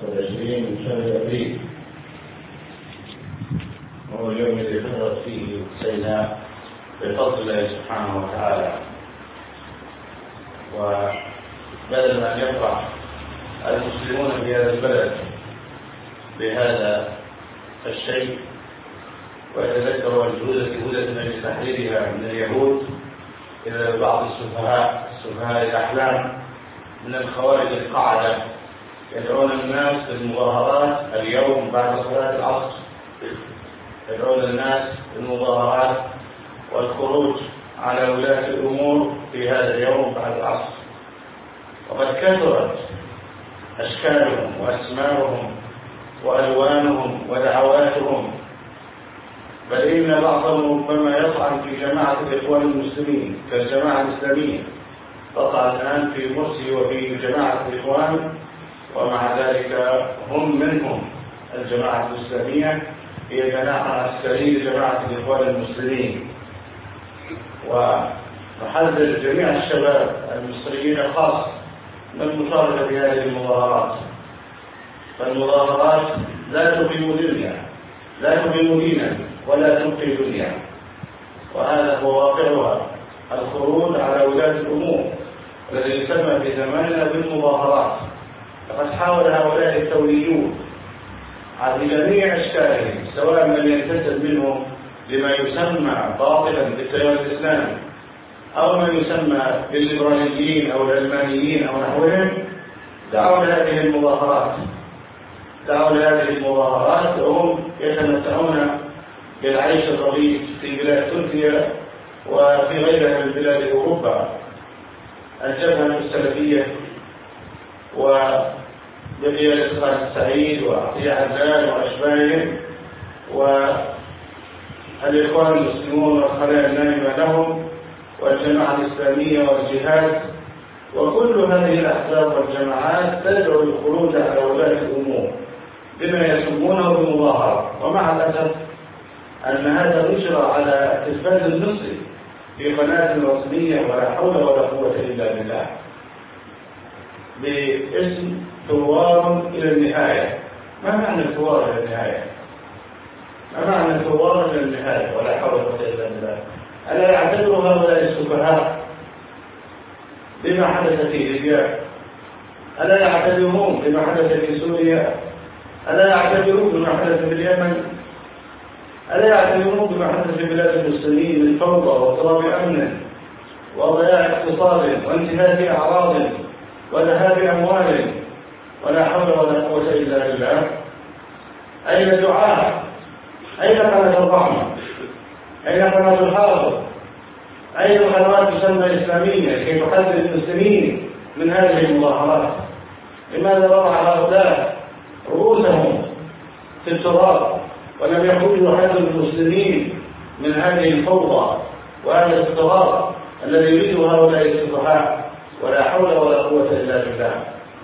والعشرين من شهر أبريل، وهو اليوم الذي فرضت فيه سيدنا بفضل الله سبحانه وتعالى. وبدل ما أن يفرح المسلمون في هذا البلد بهذا الشيء ويتذكروا الجهود التي بذلت من تحريرها من اليهود إلى بعض السفهاء الأحلام من الخوارج القاعدة يدعون الناس للمظاهرات اليوم بعد صلاة العصر، يدعون الناس للمظاهرات والخروج على ولاة الأمور في هذا اليوم بعد العصر. وقد كثرت أشكالهم وأسماءهم وألوانهم ودعواتهم، بل إن بعضهم ربما يطعن في جماعة الإخوان المسلمين كالجماعة الإسلامية، تطعن الآن في مرسي وفي جماعة الإخوان، ومع ذلك هم منهم. الجماعة الإسلامية هي جناح عسكري لجماعة الإخوان المسلمين. ونحذر جميع الشباب المصريين خاصة من المشاركة في هذه المظاهرات، فالمظاهرات لا تقيم دنيا، لا تقيم دينا ولا تبقي دنيا، وهذا هو واقعها، الخروج على ولاة الأمور الذي يسمى في زماننا بالمظاهرات. لقد حاول هؤلاء الثوريون على جميع أشكالهم، سواء من ينتسب منهم لما يسمى باطلا بالتيار الإسلامي أو من يسمى بالليبراليين أو العلمانيين أو نحوهم، دعوا لهذه المظاهرات وهم يتمتعون بالعيش الرغيد في بلاد تركيا وفي غيرها من بلاد أوروبا. الجبهة السلفية وبقيادة خالد السعيد وعطية عزال وأشباههم والإخوان المسلمون والخلايا النائمة لهم والجماعة الإسلامية والجهاد، وكل هذه الأحزاب والجماعات تدعو للخروج على ولاة الأمور بما يسمونه بالمظاهرة. ومع الأسف أن هذا نشر على التلفاز المصري في قناة رسمية، ولا حول ولا قوة إلا بالله، باسم ثوار إلى النهاية. ما معنى الثوار إلى النهاية؟ ما معنى الثوار إلى النهاية ولا حول ولا قوة إلا بالله؟ ألا يعتبر هؤلاء السفهاء بما حدث في ليبيا؟ ألا يعتبرون بما حدث في سوريا؟ ألا يعتبرون بما حدث في اليمن؟ ألا يعتبرون بما حدث في بلاد المسلمين من فوضى واضطراب أمن وضياع اقتصاد وانتهاك أعراض وذهاب أموال؟ ولا حول ولا قوة إلا بالله. أين الدعاء؟ أين قناة الرحمة؟ أين قناة الحافظ؟ أين القنوات تسمى إسلامية كي تحذر المسلمين من هذه المظاهرات؟ لماذا وضع هؤلاء رؤوسهم في التراب ولم يخرجوا يحذر المسلمين من هذه الفوضى وهذا الاضطراب الذي يريده هؤلاء السفهاء؟ ولا حول ولا قوة إلا بالله.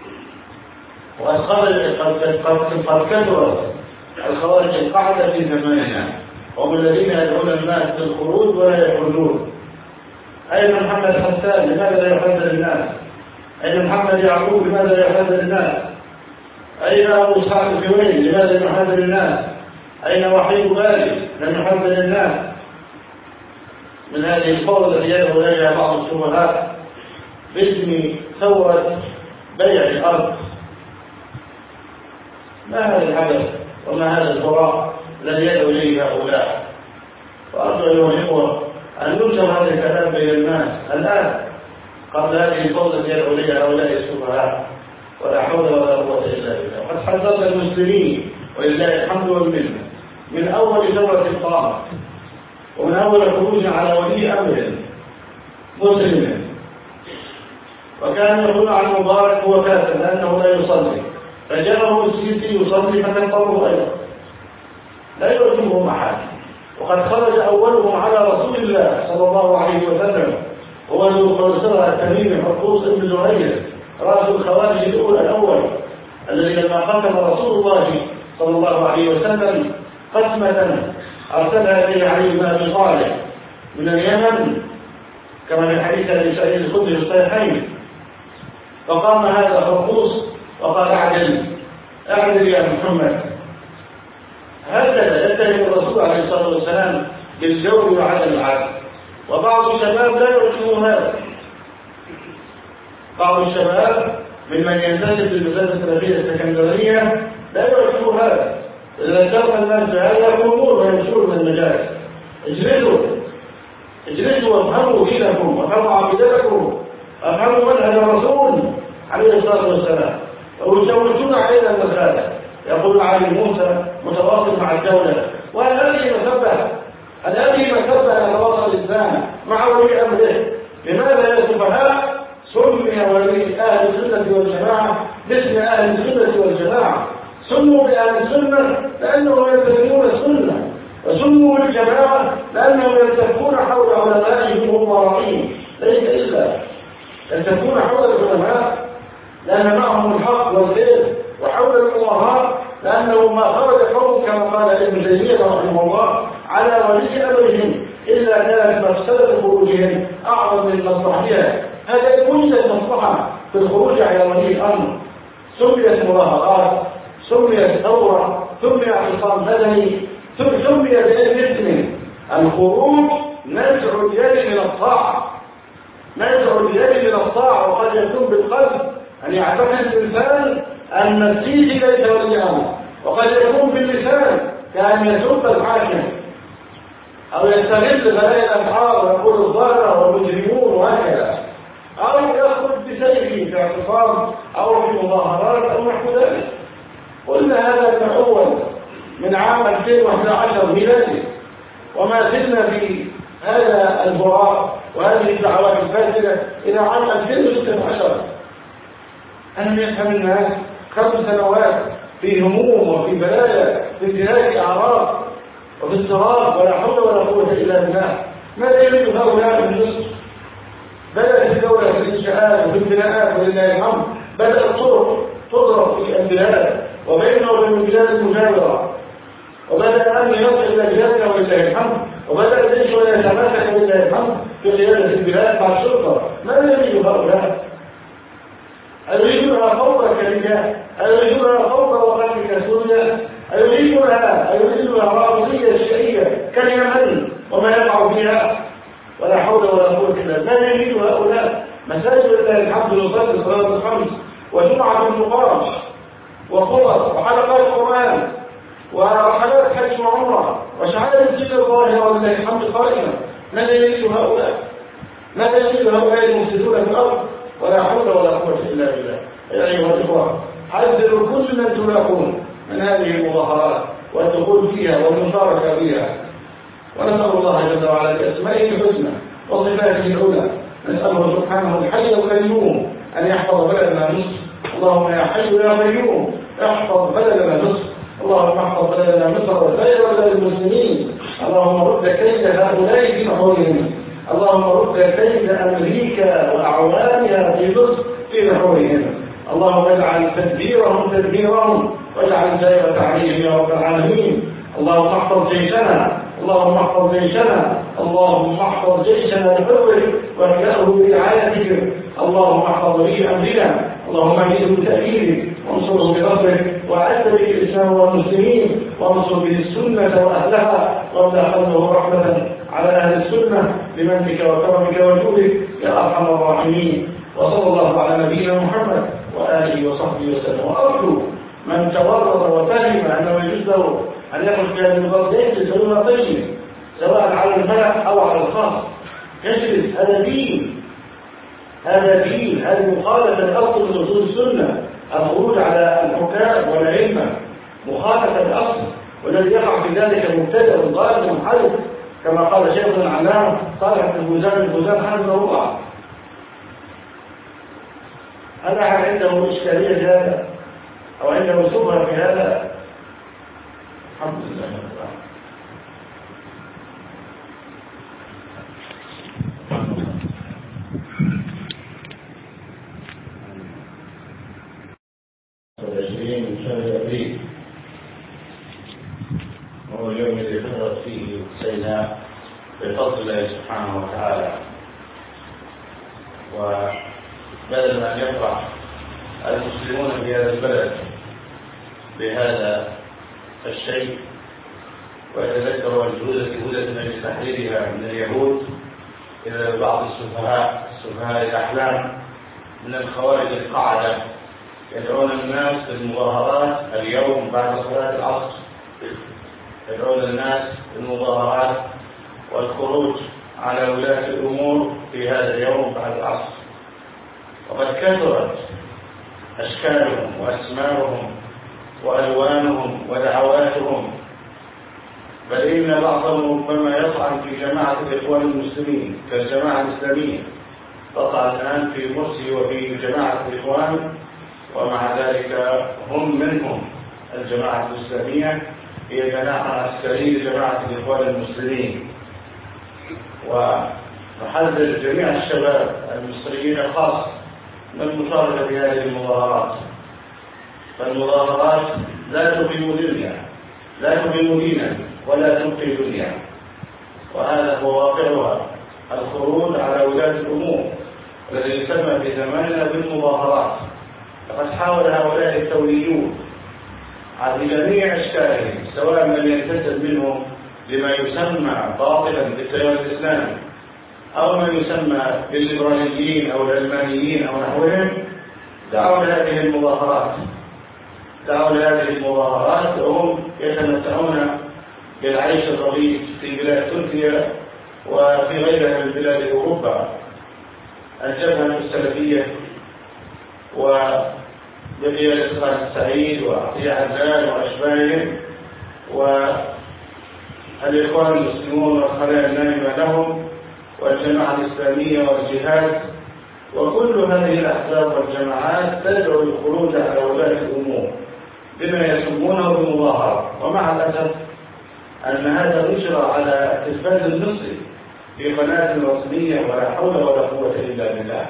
وقد كثرت الخوارج القاعدة في زماننا، هم الذين يدعون الناس للخروج ولا يخرجون. أين محمد حسان؟ لماذا لا يحذر الناس؟ أين محمد يعقوب؟ لماذا لا يحذر الناس؟ أين أبو إسحاق الحويني؟ لماذا لم يحذر الناس؟ أين وحيد غالي؟ لم يحذر الناس من هذه الفوضى التي يدعو إليها بعض السفهاء باسم ثورة بيع الأرض؟ ما هذا الحدث وما هذا الفراغ الذي يدعو إليه هؤلاء؟ وأرجو أيها الإخوة أن ينشر هذا الكلام بين الناس الآن قبل هذه الفوضى التي يدعو إليها هؤلاء السفهاء، ولا حول ولا قوة إلا بالله. وقد حذرنا المسلمين ولله الحمد والمنة من أول ثورة قامت ومن أول خروج على ولي أمر مسلم، وكان يقول عن مبارك هو كافر لأنه لا يصلي، فجاءه السيسي يصلي فكفره أيضا، لا يعجبه محاكم. وقد خرج أولهم على رسول الله صلى الله عليه وسلم هو ذو الخلصرة التميمي حرقوس ابن زهير رأس الخوارج الأول الذي لما قتل رسول الله صلى الله عليه وسلم قسمة أرسلها إليه علي بن أبي طالب من اليمن كما في حديث أبي سعيد الخدري في الصحيحين، فقام هذا حرقوس وقال: أعدل اعدل يا محمد. هكذا يتهم الرسول عليه الصلاة والسلام بالجور وعدم العدل. وبعض الشباب لا يعرفون هذا. بعض الشباب ممن ينتسب للمدارس السلفية السكندرية لا يعرفون هذا. إذا ذكرنا الناس بهذا يقومون ويمشون من المجالس. اجلسوا وافهموا دينكم وافهموا عقيدتكم وافهموا منهج الرسول عليه الصلاة والسلام. ويشوشون علينا المسألة. يقول علي موسى متواصل مع الدولة، وهذه مسبة يتواصل الإنسان مع ولي أمره. لماذا يا سفهاء سمي ولي أهل السنة والجماعة باسم أهل السنة والجماعة؟ سموا بأهل السنة لأنهم يلتزمون السنة، وسموا بالجماعة لأنهم يلتفون حول علمائهم ومراعيهم. ليس إلا يلتفون حول العلماء لأن معهم الحق والخير، وحول الأمراء لأنه ما خرج قوم كما قال ابن تيمية رحمه الله على ولي أمرهم إلا كانت مفسدة خروجهم أعظم من مصلحتها. هذا وجدت مصلحة في الخروج على ولي الأمر. سميت مظاهرات، سميت ثورة، سمي اعتصام مدني، سمي بأي اسم. الخروج نزع اليد من الطاعة، وقد يكون بالقلب أن يعتقد الإنسان أن السيسي ليس ولي أمر، وقد يكون باللسان كأن يسب الحاكم أو يستغل بلاء الأسعار ويقول الظاهرة والمجرمون وهكذا، أو يخرج بسيفه في اعتصام أو في مظاهرات أو نحو ذلك. قلنا هذا من أول من عام 2011 ميلادي، وما زلنا في هذا البراء وهذه الدعوات الفاسدة إلى عام 2016. ألم يفهم الناس 5 سنوات في هموم وفي بلايا، في انتهاك أعراض وفي اضطراب، ولا حول ولا قوة إلا بالله. ماذا يريد هؤلاء من نصف؟ بدأت الدولة في الإنشاءات وفي البناءات ولله الحمد، بدأت الطرق تضرب في البلاد وبيننا وبين البلاد المجاورة، وبدأ الأمن يصل إلى بلادنا ولله الحمد، وبدأ الجيش يتماسك ولله الحمد في قيادة البلاد مع الشرطة. ماذا يريد هؤلاء؟ أيريدونها فوق كلمة؟ أيريدونها فوق وقتك سوريا؟ أيريدونها رافضية شيعية كاليمن وما يقع فيها؟ ولا حول ولا قوة إلا بالله. ما يريد هؤلاء؟ مساجد الله الحمد نصلي صلاة الخمس وجمعة تقام وخطب وحلقات قرآن ورحلات حج وعمرة وشعائر الدين الظاهرة ولله الحمد قائمة. ماذا يريد هؤلاء المفسدون في الأرض؟ ولا حول ولا قوة إلا بالله. يا أيها الإخوة، حذروا كل من تلاقون من هذه المظاهرات والدخول فيها والمشاركة فيها، ونسأل الله جل وعلا بأسمائه الحسنى وصفاته العلى، نسأله سبحانه الحي القيوم أن يحفظ بلدنا مصر. اللهم يا حي يا قيوم احفظ بلدنا مصر. اللهم احفظ بلدنا مصر وسائر بلاد المسلمين. اللهم رد كيد هؤلاء في نحورهم. اللهم رد كيد أمريكا وأعوانها في مصر في نحورهم. اللهم اجعل تدبيرهم واجعل دائرة عليهم يا رب العالمين. اللهم احفظ جيشنا، اللهم احفظ جيشنا بحفظك واحياه برعايتك. اللهم احفظ ولي امرنا، اللهم اعيده بتأييدك وانصره بنصرك، واعز به الاسلام والمسلمين، وانصر به السنة واهلها، واملا قلبه رحمة على اهل السنة بمنك وكرمك وجودك يا ارحم الراحمين. وصلى الله على نبينا محمد وآله وصحبه وسلم. وأرجو من تورط وفهم أنه يجوز له أن يخرج في هذه البلد يجلس ويما طيب، سواء على الملأ أو على الخاص، يجلس. هذا دين، هذه مخالفة لأصل من أصول السنة. الخروج على الحكام والأئمة مخالفة لأصل، والذي يقع في ذلك مبتدع ضال منحرف، كما قال شيخنا العلامة صالح بن الفوزان حفظه الله. هل أحد عنده إشكالية في هذا أو عنده شبهة في هذا؟ الحمد لله رب العالمين. من شهر أبريل وهو اليوم الذي فترت فيه سيدنا بفضل الله سبحانه وتعالى، وبدل ما أن يفرح المسلمون في هذا البلد بهذا الشيء، ويتذكر الجهود من تحريرها من اليهود إلى بعض السفهاء الأحلام من الخوارج القاعدة يدعون الناس للمظاهرات اليوم بعد صلاة العصر، يدعون الناس للمظاهرات والخروج على ولاة الأمور في هذا اليوم بعد العصر. وقد كثرت أشكالهم وأسماءهم وألوانهم ودعواتهم، بل إن بعضهم ربما يطعن في جماعة الإخوان المسلمين كالجماعة الإسلامية، تطعن الآن في مرسي وفي جماعة الإخوان، ومع ذلك هم منهم. الجماعة الإسلامية هي جماعة عسكرية لجماعة الإخوان المسلمين. ونحذر جميع الشباب المصريين خاصة من المشاركة في هذه المظاهرات، فالمظاهرات لا تقيم دنيا، لا تقيم دينا ولا تبقي دنيا، وهذا هو واقعها، الخروج على ولاة الأمور الذي يسمى في زماننا بالمظاهرات. لقد حاول هؤلاء الثوريون على جميع أشكالهم، سواء من ينتسب منهم لما يسمى باطلا بالتيار الإسلامي أو من يسمى بالليبراليين أو العلمانيين أو نحوهم، دعوا لهذه المظاهرات وهم يتمتعون بالعيش الرغيد في بلاد تركيا وفي غيرها من بلاد أوروبا. الجبهة السلفية وبقيادة خالد السعيد وعطية عزال وأشباههم والإخوان المسلمون والخلايا النائمة لهم والجماعة الإسلامية والجهاد، وكل هذه الأحزاب والجماعات تدعو للخروج على ولاة الأمور بما يسمونه بالمظاهرة. ومع الأسف أن هذا نشر على التلفاز المصري في قناة رسمية، ولا حول ولا قوة إلا بالله،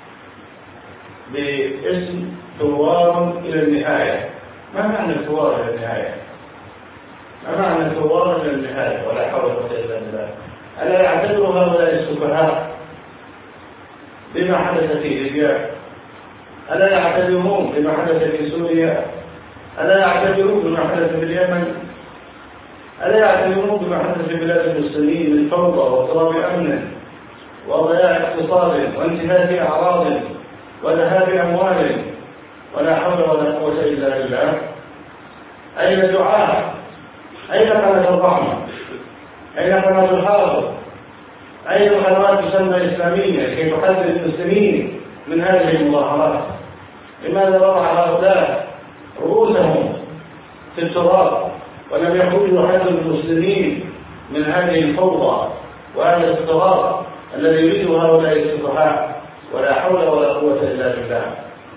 باسم ثوار إلى النهاية. ما معنى الثوار إلى النهاية؟ ما معنى الثوار إلى النهاية ولا حول ولا قوة إلا بالله؟ ألا يعتبر هؤلاء السفهاء بما حدث في ليبيا؟ ألا يعتبرون بما حدث في سوريا؟ ألا يعتبرون بما حدث في اليمن؟ ألا يعتبرون بما حدث في بلاد المسلمين من فوضى واضطراب أمن وضياع اقتصاد وانتهاك أعراض وذهاب أموال؟ ولا حول ولا قوة إلا بالله. أين الدعاء؟ أين قناة الرحمة؟ أين قناة الحافظ؟ أين القنوات تسمى إسلامية كي تحذر المسلمين من هذه المظاهرات؟ لماذا وضع هؤلاء رؤوسهم في التراب ولم يخرجوا يحذر المسلمين من هذه الفوضى وهذا الاضطراب الذي يريده هؤلاء السفهاء؟ ولا حول ولا قوة إلا بالله.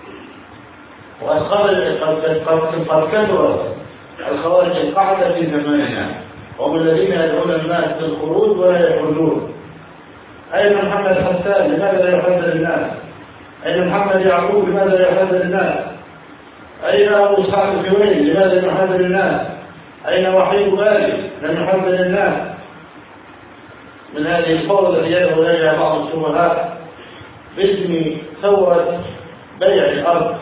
وقد كثرت الخوارج القاعدة في زماننا، هم الذين يدعون الناس للخروج ولا يخرجون. أين محمد حسان؟ لماذا لا يحذر الناس؟ أين محمد يعقوب؟ لماذا لا يحذر الناس؟ أين أبو إسحاق الحويني؟ لماذا لم يحذر الناس؟ أين وحيد بالي؟ لم يحذر الناس من هذه الفوضى التي يدعو إليها بعض السفهاء باسم ثورة بيع الأرض.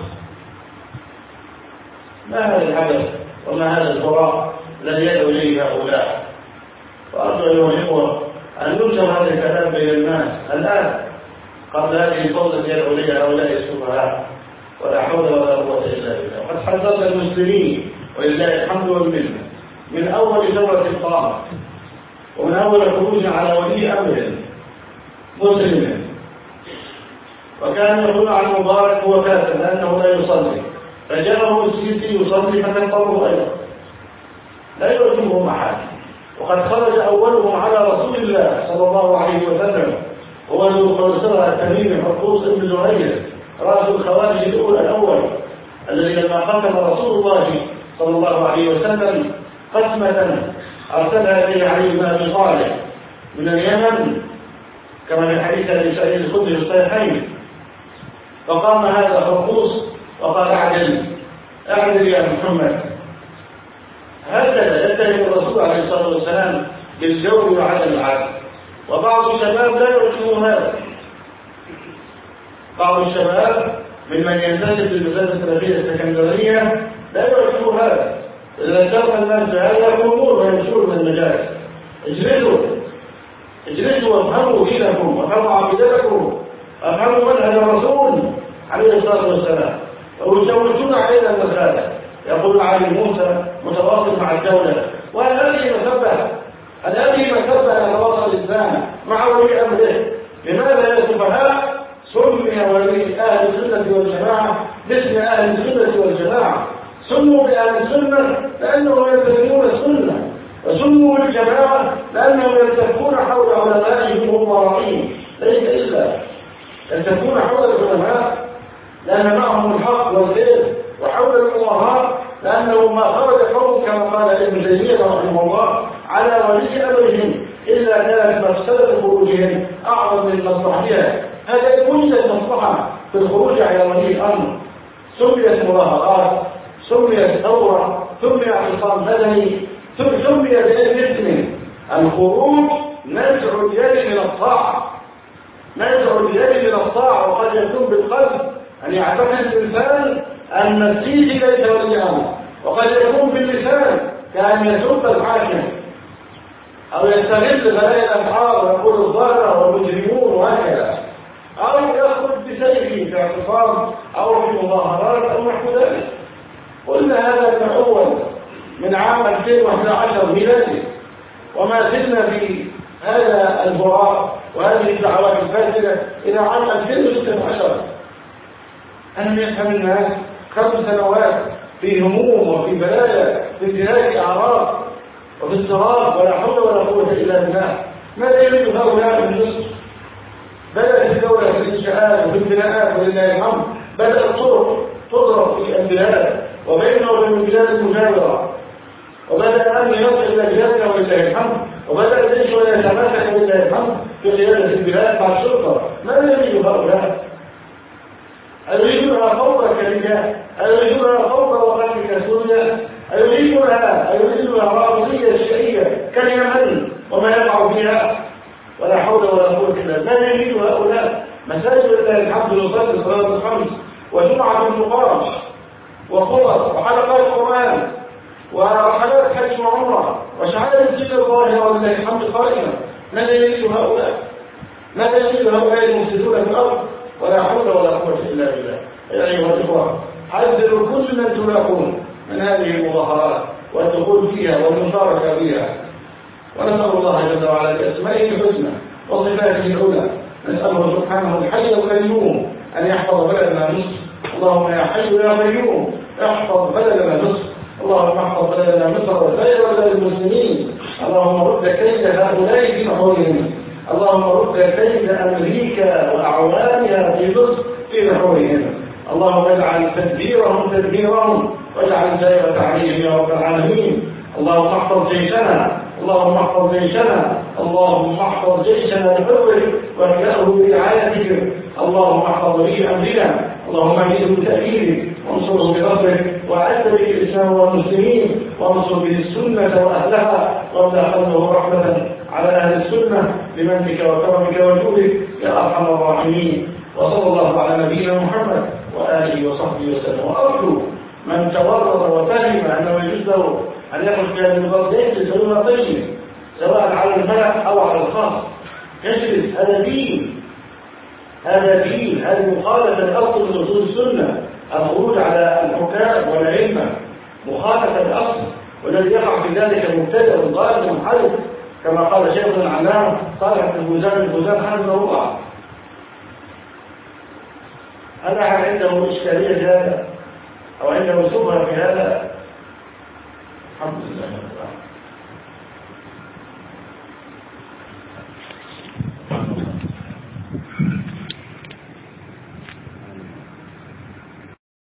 ما هذا الحدث وما هذا الفراغ الذي يدعو إليه هؤلاء؟ وأرجو أيها الإخوة أن ننشر هذا الكلام بين الناس الآن قبل هذه الفوضى التي يدعو إليها هؤلاء السفهاء، ولا حول ولا قوة إلا بالله. وقد حذرت المسلمين ولله الحمد والمنة من أول ثورة قامت ومن أول خروج على ولي أمر مسلم، وكان يقول عن مبارك هو كافر لأنه لا يصلي، فجاءه السيسي يصلي فكفره أيضا، لا يعجبهم أحد. وقد خرج أولهم على رسول الله صلى الله عليه وسلم هو ذو الخوصرة التميم حرقوس بن زهير رأس الخوارج الأول الذي لما قتل رسول الله صلى الله عليه وسلم قسمة أرسلها إليه علي بن أبي طالب من اليمن كما في حديث أبي سعيد الخدري في الصحيحين، فقام هذا حرقوس وقال اعدل يا محمد. هكذا يتهم الرسول عليه الصلاة والسلام بالجور وعدم العدل. وبعض الشباب لا يعرفون هذا، بعض الشباب ممن ينتسب للمدرسة السلفية السكندرية لا يعجبوا هذا. إذا شرط الناس بهذا يقومون ويمشون من المجالس. اجلسوا وافهموا دينكم وافهموا عقيدتكم وافهموا منهج الرسول عليه الصلاة والسلام، ويشوشون علينا المسألة. يقول علي موسى متواصل مع الدولة، وهل هذه مسبة يتواصل الإنسان مع ولي أمره؟ لماذا يا سفهاء سمي ولي أهل السنة والجماعة باسم أهل السنة والجماعة؟ سموا بأهل السنة لأنهم يلتزمون السنة، وسموا بالجماعة لأنهم يلتفون حول علمائهم وأمرائهم، ليس إلا يلتفون حول العلماء لأن معهم الحق والخير، وحول الأمراء لأنه ما خرج قوم كما قال ابن تيمية رحمه الله على ولي أمرهم إلا كانت مفسدة خروجهم أعظم من مصلحتها. هذا وجدت مصلحة في الخروج على ولي الأمر، سميت مظاهرات، سميت ثورة، سمي اعتصام مدني، سمي بأي اسم. الخروج نزع اليد من الطاعة، نزع اليد من الطاعة. وقد يكون بالقلب أن يعتقد الإنسان أن السيسي ليس ولي أمر، وقد يكون باللسان كأن يسب الحاكم أو يستغل بلايا الأسعار ويقول الظاهرة والمجرمون وهكذا، أو يخرج بسيفه في اعتصام أو في مظاهرات أو نحو ذلك. قلنا هذا من أول من عام 2011 ميلادي، وما زلنا في هذا الهراء وهذه الدعوات الفاسدة إلى عام 2016. ألم يفهم الناس 5 سنوات في هموم وفي بلايا في انتهاك أعراض وفي اضطراب ولا حول ولا قوة إلا بالله. ماذا يريد هؤلاء من مصر؟ بدأت الدولة في الإنشاءات وفي البناءات ولله الحمد، بدأت الطرق تضرب في البلاد وبينها وبين البلاد المجاورة، وبدأ الأمن يصل إلى بلادنا ولله الحمد، وبدأ الجيش يتماسك ولله الحمد في قيادة البلاد مع الشرطة. ماذا يريد هؤلاء؟ أيريدونها فوضى كالرجال؟ أيريدونها فوضى وقتل كالسوريا؟ أيريدونها رافضية شيعية كاليمن وما يقع فيها؟ ولا حول ولا قوة إلا بالله. ما يريد هؤلاء؟ مساجد لله الحمد نصلي صلاة الخمس وجمعة تقام وخطب وحلقات قرآن ورحلات حج وعمرة وشعائر الدين الظاهرة ولله الحمد قائمة. ماذا يريد هؤلاء؟ ماذا يريد هؤلاء المفسدون في الأرض؟ ولا حول ولا قوة إلا بالله. يا أيها الإخوة، حذروا كل من تلاقون من هذه المظاهرات والدخول فيها والمشاركة فيها، ونسأل الله جل وعلا بأسمائه الحسنى وصفاته العلى، نسأله سبحانه الحي القيوم أن يحفظ بلدنا مصر. اللهم يا حي يا قيوم احفظ بلدنا مصر، اللهم احفظ بلدنا مصر وسائر بلاد المسلمين. اللهم رد كيد هؤلاء في نحورهم، اللهم رد كيد أمريكا وأعوانها في مصر في نحورهم. اللهم اجعل تدبيرهم واجعل سائر تعليمهم يا رب العالمين. اللهم احفظ جيشنا، اللهم احفظ جيشنا، اللهم احفظ جيشنا بحفظك واحياه برعايتك. اللهم احفظ ولي امرنا، اللهم اعيده بتأييدك وانصره بنصرك، واعز به الاسلام والمسلمين، وانصر به السنه واهلها، واملا قلبه رحمه على اهل السنه بمنك وكرمك وجودك يا ارحم الراحمين. وصلى الله على نبينا محمد واله وصحبه وسلم. وارجو من تورط وفهم انه يجوز له أن يخرج في هذه البلد يجلس دون طيب، سواء على الملأ أو على الخاص، يجلس. هذا دين، هذا دين، هذه مخالفة الأصل من أصول السنة. الخروج على الحكام والأئمة مخالفة الأصل، والذي يقع في ذلك مبتدع ضال منحرف، كما قال شيخنا العلامة صالح بن الفوزان حفظه الله. هل أحد عنده إشكالية في هذا أو عنده شبهة في هذا؟